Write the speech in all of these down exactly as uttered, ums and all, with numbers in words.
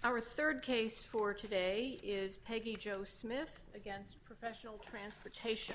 Our third case for today is Peggy Jo Smith against Professional Transportation.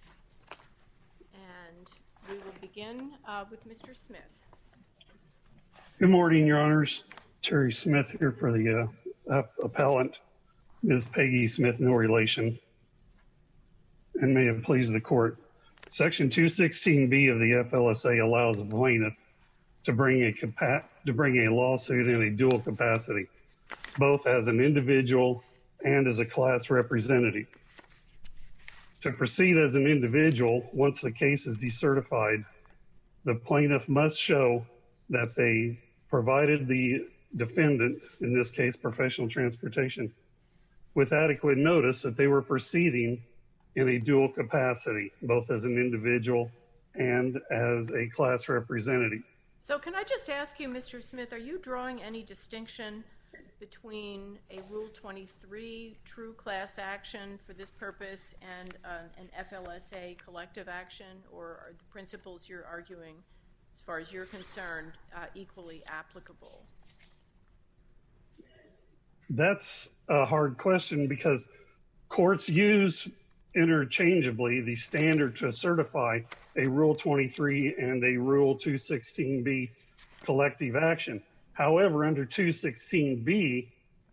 And we will begin uh, with Mister Smith. Good morning, Your Honors. Terry Smith here for the uh, appellant, Miz Peggy Smith, no relation. And may it please the court. Section two sixteen B of the F L S A allows a plaintiff to bring a capa- to bring a lawsuit in a dual capacity, both as an individual and as a class representative. To proceed as an individual, once the case is decertified, the plaintiff must show that they provided the defendant, in this case Professional Transportation, with adequate notice that they were proceeding in a dual capacity, both as an individual and as a class representative. So can I just ask you, Mister Smith, are you drawing any distinction between a Rule twenty-three true class action for this purpose and uh, an F L S A collective action, or are the principles you're arguing, as far as you're concerned, uh, equally applicable? That's a hard question because courts use interchangeably the standard to certify a Rule twenty-three and a Rule two sixteen B collective action. However, under two sixteen B,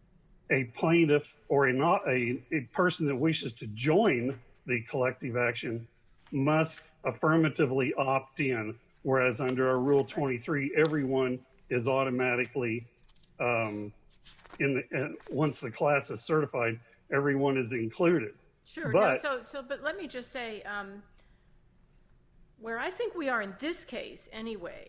a plaintiff or a, not, a, a person that wishes to join the collective action must affirmatively opt in, whereas under a Rule twenty-three, everyone is automatically, um, in the, uh, once the class is certified, everyone is included. Sure. But, no, so, so, but let me just say, um, where I think we are in this case, anyway,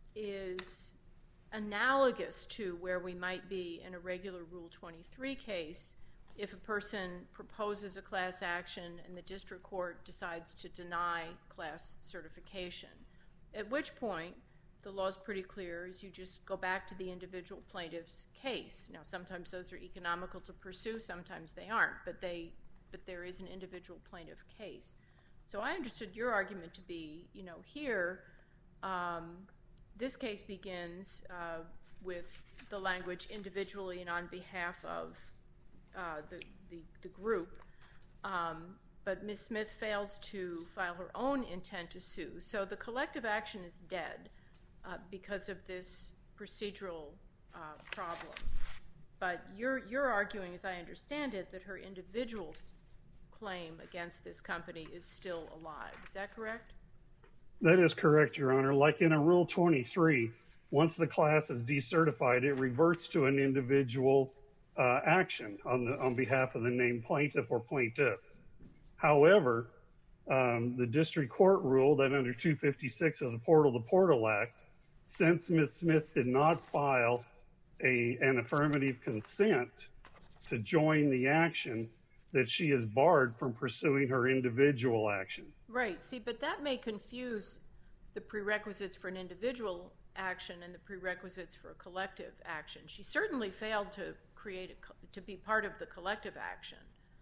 is analogous to where we might be in a regular Rule twenty-three case if a person proposes a class action and the district court decides to deny class certification, at which point the law is pretty clear, is you just go back to the individual plaintiff's case. Now, sometimes those are economical to pursue, sometimes they aren't, but they but there is an individual plaintiff case. So I understood your argument to be, you know, here, um, this case begins uh, with the language individually and on behalf of uh, the, the, the group, um, but Miz Smith fails to file her own intent to sue. So the collective action is dead uh, because of this procedural uh, problem. But you're, you're arguing, as I understand it, that her individual claim against this company is still alive. Is that correct? That is correct, Your Honor. Like in a Rule twenty-three, once the class is decertified, it reverts to an individual uh, action on the on behalf of the named plaintiff or plaintiffs. However, um, the district court ruled that under two fifty-six of the Portal to Portal Act, since Miz Smith did not file a an affirmative consent to join the action, that she is barred from pursuing her individual action. Right. See, but that may confuse the prerequisites for an individual action and the prerequisites for a collective action. She certainly failed to create a, to be part of the collective action,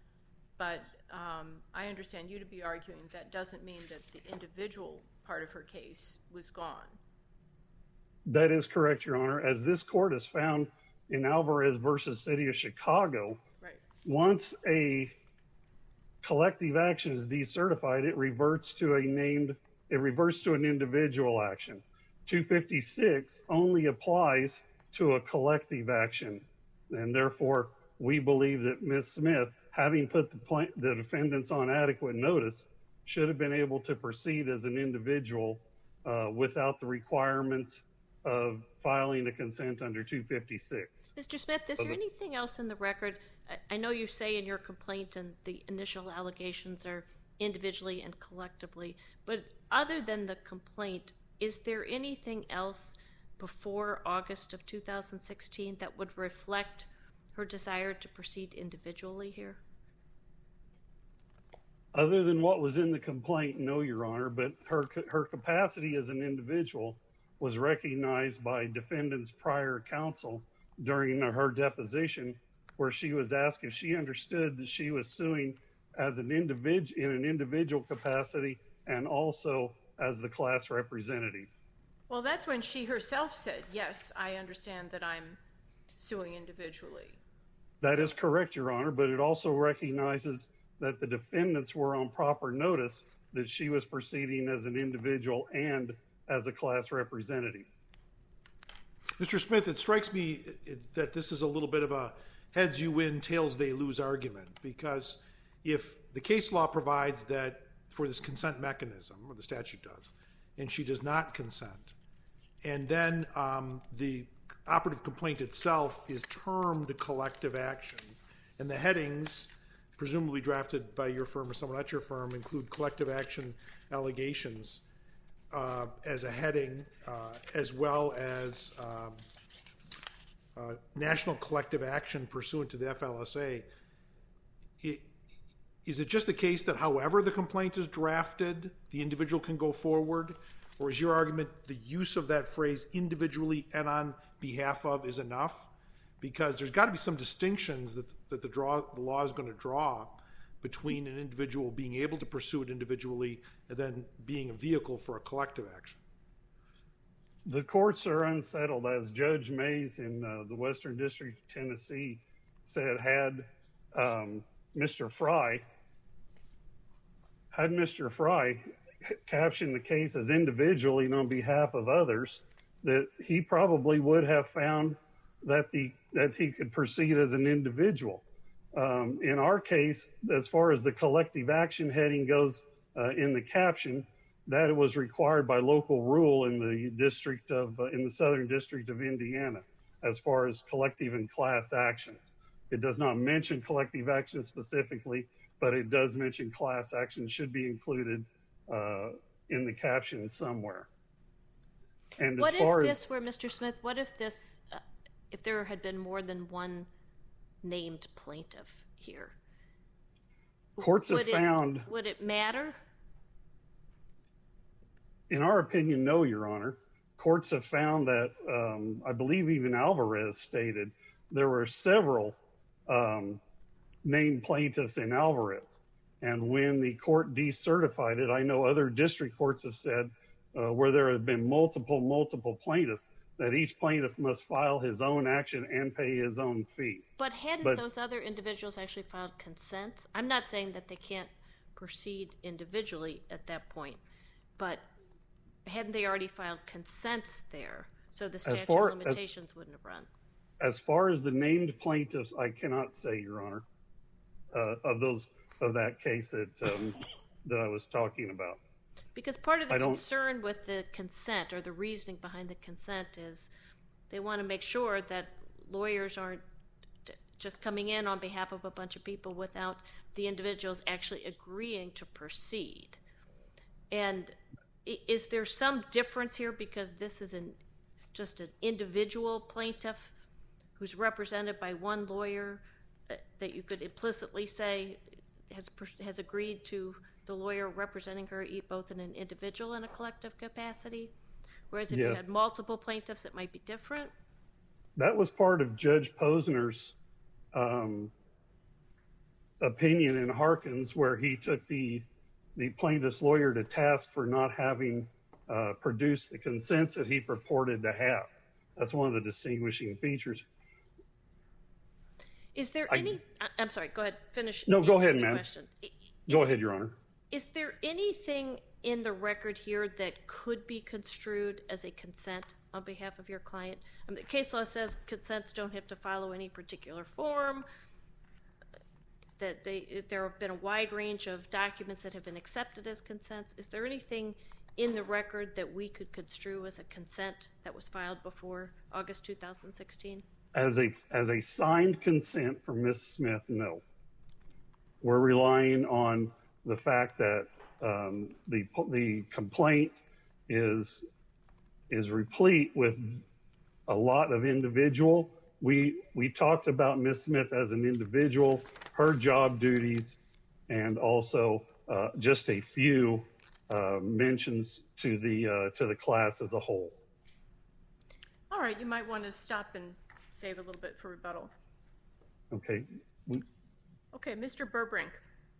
but um, I understand you to be arguing that doesn't mean that the individual part of her case was gone. That is correct, Your Honor. As this court has found in Alvarez versus City of Chicago, right. Once a collective action is decertified, it reverts to a named, it reverts to an individual action. two fifty-six only applies to a collective action, and therefore we believe that Miz Smith, having put the, pla- the defendants on adequate notice, should have been able to proceed as an individual uh, without the requirements of filing a consent under two fifty-six. Mister Smith, is there anything else in the record? I know you say in your complaint and the initial allegations are individually and collectively, but other than the complaint, is there anything else before August of two thousand sixteen that would reflect her desire to proceed individually here? Other than what was in the complaint, no, Your Honor, but her her capacity as an individual was recognized by defendants' prior counsel during her deposition, where she was asked if she understood that she was suing as an individual in an individual capacity and also as the class representative. Well, that's when she herself said, yes, I understand that I'm suing individually. That is correct, Your Honor, but it also recognizes that the defendants were on proper notice that she was proceeding as an individual and as a class representative. Mister Smith, it strikes me that this is a little bit of a heads you win, tails they lose argument, because if the case law provides that for this consent mechanism, or the statute does, and she does not consent, and then um, the operative complaint itself is termed collective action, and the headings, presumably drafted by your firm or someone at your firm, include collective action allegations uh, as a heading, uh, as well as um, uh, national collective action pursuant to the F L S A. It, is it just the case that however the complaint is drafted, the individual can go forward? Or is your argument the use of that phrase individually and on behalf of is enough? Because there's got to be some distinctions that, that the, draw, the law is going to draw between an individual being able to pursue it individually and then being a vehicle for a collective action. The courts are unsettled, as Judge Mays in uh, the Western District of Tennessee said, had um, Mister Fry, had Mister Fry captioned the case as individually and on behalf of others, that he probably would have found that the that he could proceed as an individual. Um, in our case, as far as the collective action heading goes uh, in the caption, that it was required by local rule in the district of uh, in the Southern District of Indiana, as far as collective and class actions. It does not mention collective action specifically, but it does mention class action should be included uh, in the caption somewhere. And what as far if this as, were, Mister Smith, what if this, uh, if there had been more than one named plaintiff here? Courts have would it, found... Would it matter? In our opinion, no, Your Honor. Courts have found that, um, I believe even Alvarez stated, there were several um, named plaintiffs in Alvarez. And when the court decertified it, I know other district courts have said uh, where there have been multiple, multiple plaintiffs, that each plaintiff must file his own action and pay his own fee. But hadn't but, those other individuals actually filed consents? I'm not saying that they can't proceed individually at that point, but hadn't they already filed consents there? So the statute far, of limitations as, wouldn't have run. As far as the named plaintiffs, I cannot say, Your Honor, uh, of those of that case that um, that I was talking about. Because part of the concern with the consent, or the reasoning behind the consent, is they want to make sure that lawyers aren't just coming in on behalf of a bunch of people without the individuals actually agreeing to proceed. And is there some difference here because this is an, just an individual plaintiff who's represented by one lawyer uh, that you could implicitly say has has agreed to the lawyer representing her both in an individual and a collective capacity? Whereas if yes. you had multiple plaintiffs, it might be different? That was part of Judge Posner's um, opinion in Harkins, where he took the the plaintiff's lawyer to task for not having uh, produced the consents that he purported to have. That's one of the distinguishing features. Is there I, any... I'm sorry, go ahead, finish. No, go ahead, ma'am. Question. Is, go ahead, Your Honor. Is there anything in the record here that could be construed as a consent on behalf of your client? I mean, the case law says consents don't have to follow any particular form, that they, there have been a wide range of documents that have been accepted as consents. Is there anything in the record that we could construe as a consent that was filed before August two thousand sixteen? As a as a signed consent from Miz Smith, no. We're relying on the fact that um, the the complaint is is replete with a lot of individual. We we talked about Miz Smith as an individual, her job duties, and also uh, just a few uh, mentions to the uh, to the class as a whole. All right, you might want to stop and save a little bit for rebuttal. Okay. We... Okay, Mister Burbrink.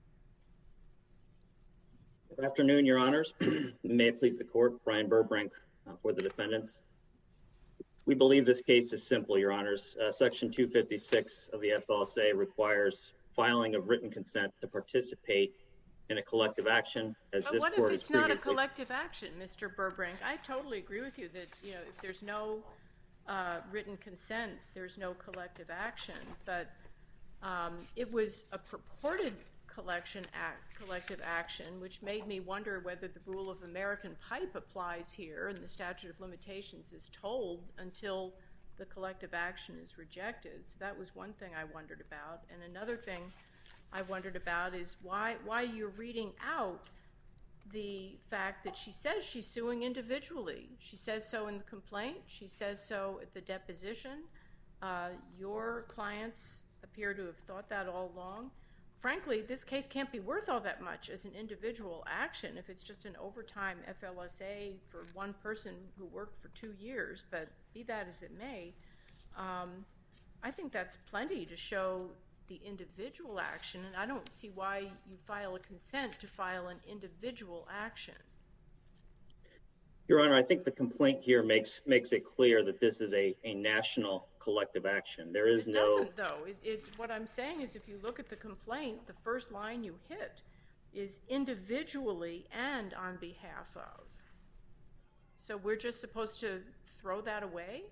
Good afternoon, Your Honors. May it please the Court, Brian Burbrink uh, for the defendants. We believe this case is simple, Your Honors. Uh, Section two fifty-six of the F L S A requires filing of written consent to participate in a collective action. As But this what if court it's has not a previously... collective action, Mister Burbrink? I totally agree with you that, you know, if there's no uh, written consent, there's no collective action. But um, it was a purported collection act, collective action, which made me wonder whether the rule of American pipe applies here and the statute of limitations is told until the collective action is rejected. So that was one thing I wondered about. And another thing I wondered about is why why you're reading out the fact that she says she's suing individually. She says so in the complaint. She says so at the deposition. Uh, your clients appear to have thought that all along. Frankly, this case can't be worth all that much as an individual action if it's just an overtime F L S A for one person who worked for two years. But be that as it may, um, I think that's plenty to show the individual action, and I don't see why you file a consent to file an individual action. Your Honor, I think the complaint here makes makes it clear that this is a, a national collective action. There is it no... It doesn't, though. It, it's, what I'm saying is if you look at the complaint, the first line you hit is individually and on behalf of. So we're just supposed to throw that away?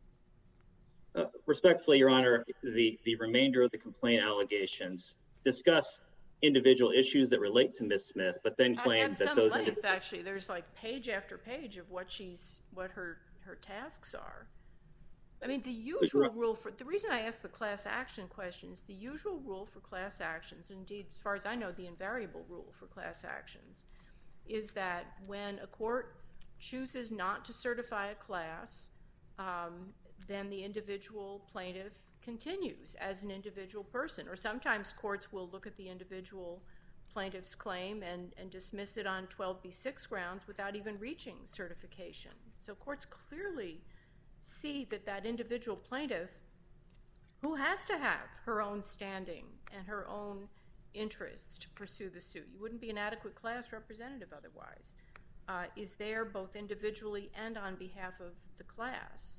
Uh, respectfully, Your Honor, the, the remainder of the complaint allegations discuss individual issues that relate to Miz Smith, but then claim At that some those... length, actually. There's like page after page of what she's, what her, her tasks are. I mean, the usual rule for, the reason I ask the class action question is the usual rule for class actions, indeed, as far as I know, the invariable rule for class actions, is that when a court chooses not to certify a class, um, then the individual plaintiff continues as an individual person. Or sometimes courts will look at the individual plaintiff's claim and, and dismiss it on twelve B six grounds without even reaching certification. So courts clearly see that that individual plaintiff, who has to have her own standing and her own interests to pursue the suit, you wouldn't be an adequate class representative otherwise, uh, is there both individually and on behalf of the class.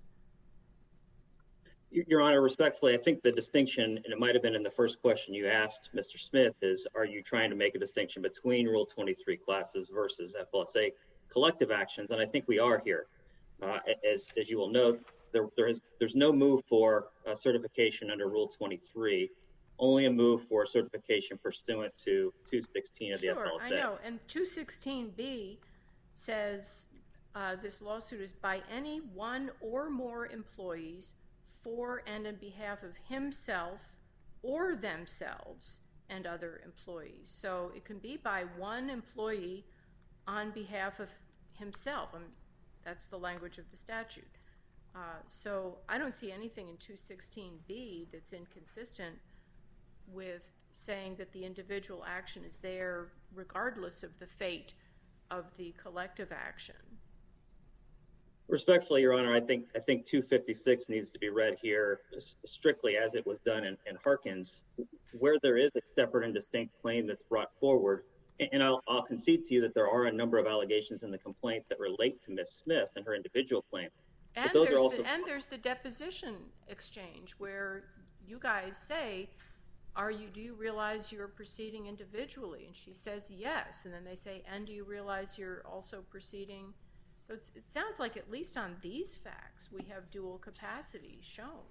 Your Honor, respectfully, I think the distinction, and it might have been in the first question you asked Mister Smith, is are you trying to make a distinction between Rule twenty-three classes versus F L S A collective actions? And I think we are here. Uh, as, as you will note, there, there is, there's no move for uh, certification under Rule twenty-three, only a move for certification pursuant to two sixteen of the sure, F L S A. I know, and two sixteen B says uh, this lawsuit is by any one or more employees for and on behalf of himself or themselves and other employees. So it can be by one employee on behalf of himself. I mean, that's the language of the statute. Uh, so I don't see anything in two sixteen B that's inconsistent with saying that the individual action is there regardless of the fate of the collective action. Respectfully, Your Honor, I think I think two fifty-six needs to be read here strictly as it was done in, in Harkins, where there is a separate and distinct claim that's brought forward. And, and I'll, I'll concede to you that there are a number of allegations in the complaint that relate to Miz Smith and her individual claim. And, but those there's are also... the, and there's the deposition exchange where you guys say, "Are you? Do you realize you're proceeding individually?" And she says yes. And then they say, "And do you realize you're also proceeding?" So it's, it sounds like at least on these facts, we have dual capacity shown.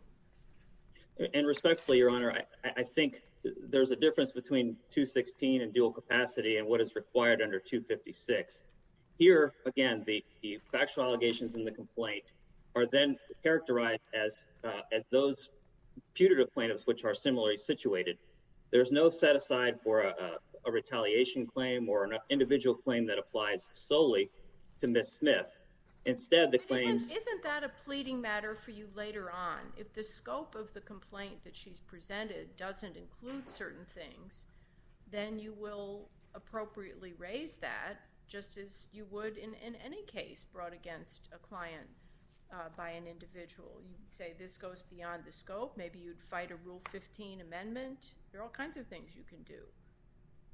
And respectfully, Your Honor, I, I think there's a difference between two sixteen and dual capacity and what is required under two fifty-six. Here, again, the, the factual allegations in the complaint are then characterized as uh, as those putative plaintiffs which are similarly situated. There's no set aside for a, a, a retaliation claim or an individual claim that applies solely to Miz Smith. Instead, the but claims... Isn't, isn't that a pleading matter for you later on? If the scope of the complaint that she's presented doesn't include certain things, then you will appropriately raise that, just as you would in, in any case brought against a client uh, by an individual. You'd say this goes beyond the scope. Maybe you'd fight a Rule fifteen amendment. There are all kinds of things you can do.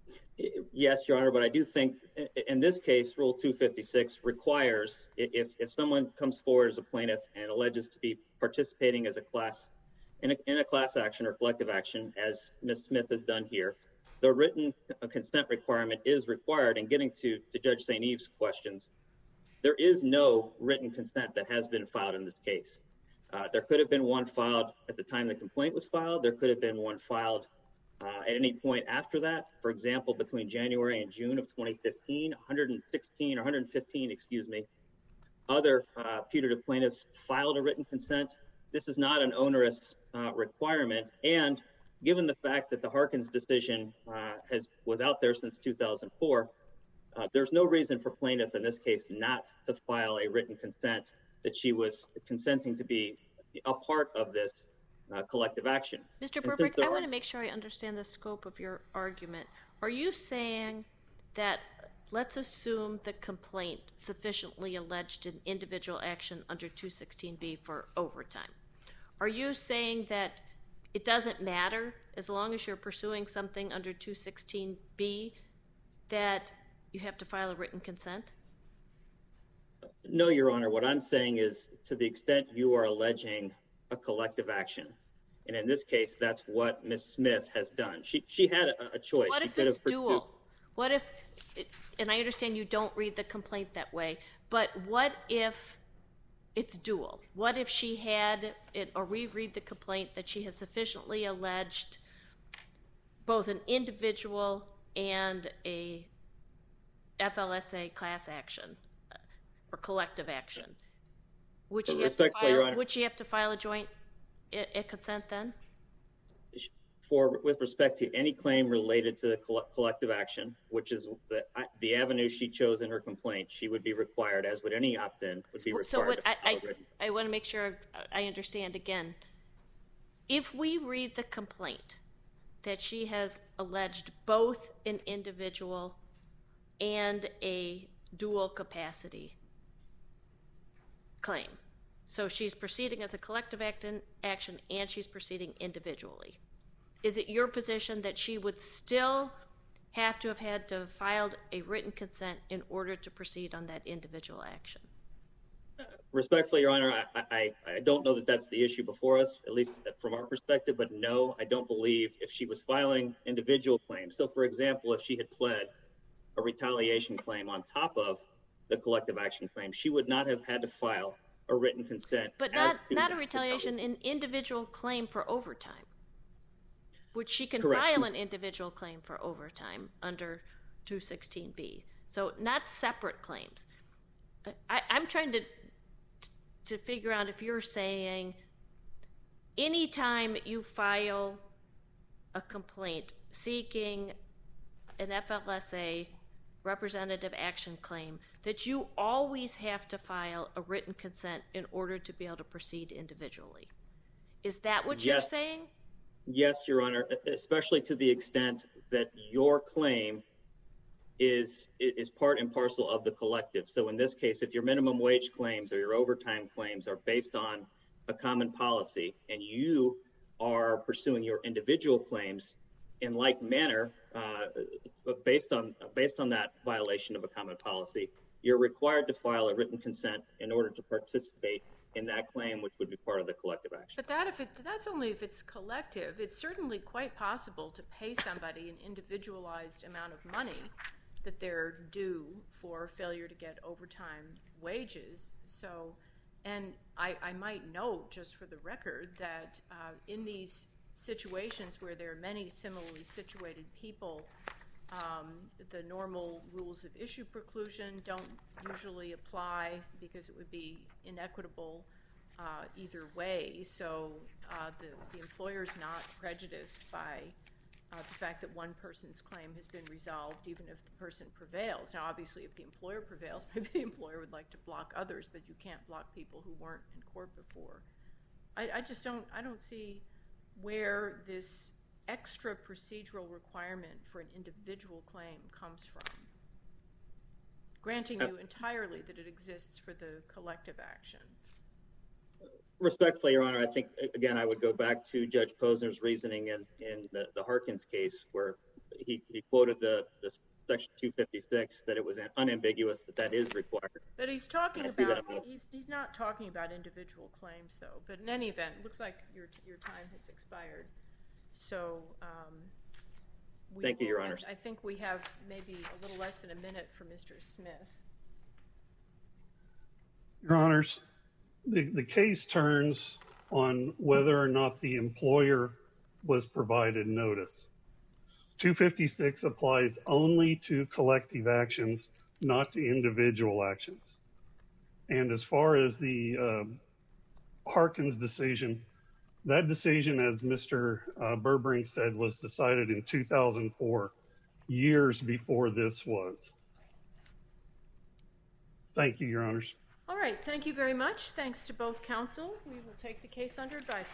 Yes, Your Honor, but I do think in this case, Rule two fifty-six requires if, if someone comes forward as a plaintiff and alleges to be participating as a class in a, in a class action or collective action, as Miz Smith has done here, the written consent requirement is required. And getting to, to Judge Saint Eve's questions, there is no written consent that has been filed in this case. Uh, there could have been one filed at the time the complaint was filed. There could have been one filed uh, at any point after that. For example, between January and June of twenty fifteen, one hundred sixteen or one hundred fifteen, excuse me, other uh, putative plaintiffs filed a written consent. This is not an onerous uh, requirement. And given the fact that the Harkins decision uh, has was out there since two thousand four, uh, there's no reason for plaintiff in this case not to file a written consent that she was consenting to be a part of this uh, collective action. Mister Burbrick, I want to make sure I understand the scope of your argument. Are you saying that let's assume the complaint sufficiently alleged an individual action under two sixteen B for overtime? Are you saying that it doesn't matter as long as you're pursuing something under two sixteen B that you have to file a written consent? No, Your Honor. What I'm saying is to the extent you are alleging a collective action, and in this case, that's what Miz Smith has done. She she had a, a choice. What she if it's dual? What if, it, and I understand you don't read the complaint that way, but what if it's dual? What if she had, it, or we read the complaint that she has sufficiently alleged both an individual and a F L S A class action or collective action? Would she have to file? Would she have to file a joint a, a consent then? For with respect to any claim related to the collective action, which is the, the avenue she chose in her complaint, she would be required, as would any opt-in, would be required. So what to I, I, I want to make sure I understand again. If we read the complaint that she has alleged both an individual and a dual capacity claim, so she's proceeding as a collective action and she's proceeding individually, is it your position that she would still have to have had to have filed a written consent in order to proceed on that individual action? Respectfully, Your Honor, I, I, I don't know that that's the issue before us, at least from our perspective, but no, I don't believe if she was filing individual claims. So, for example, if she had pled a retaliation claim on top of the collective action claim, she would not have had to file a written consent. But not, not a retaliation, an individual claim for overtime, which she can Correct. file an individual claim for overtime under two sixteen B. So not separate claims. I, I'm trying to to figure out if you're saying anytime you file a complaint seeking an F L S A representative action claim that you always have to file a written consent in order to be able to proceed individually. Is that what Yes. you're saying? Yes, Your Honor, especially to the extent that your claim is is part and parcel of the collective. So in this case, if your minimum wage claims or your overtime claims are based on a common policy and you are pursuing your individual claims in like manner uh, based on based on that violation of a common policy, you're required to file a written consent in order to participate in that claim, which would be part of the collective action. But that if it, that's only if it's collective. It's certainly quite possible to pay somebody an individualized amount of money that they're due for failure to get overtime wages. So, and I, I might note, just for the record, that uh, in these situations where there are many similarly situated people, um, the normal rules of issue preclusion don't usually apply because it would be inequitable uh, either way. So uh, the, the employer's not prejudiced by uh, the fact that one person's claim has been resolved, even if the person prevails. Now, obviously, if the employer prevails, maybe the employer would like to block others, but you can't block people who weren't in court before. I, I just don't, I don't see where this extra procedural requirement for an individual claim comes from, granting you entirely that it exists for the collective action. Respectfully, Your Honor, I think, again, I would go back to Judge Posner's reasoning in, in the, the Harkins case, where he, he quoted the, the section two fifty-six, that it was unambiguous that that is required. But he's talking I see about, that. he's, he's not talking about individual claims, though. But in any event, it looks like your, your time has expired. So, um, we Thank you, will, Your Honors. I think we have maybe a little less than a minute for Mister Smith. Your Honors, the, the case turns on whether or not the employer was provided notice. two fifty-six applies only to collective actions, not to individual actions. And as far as the uh, Harkins decision, that decision, as Mister Uh, Burbrink said, was decided in two thousand four, years before this was. Thank you, Your Honors. All right, thank you very much. Thanks to both counsel. We will take the case under advisement.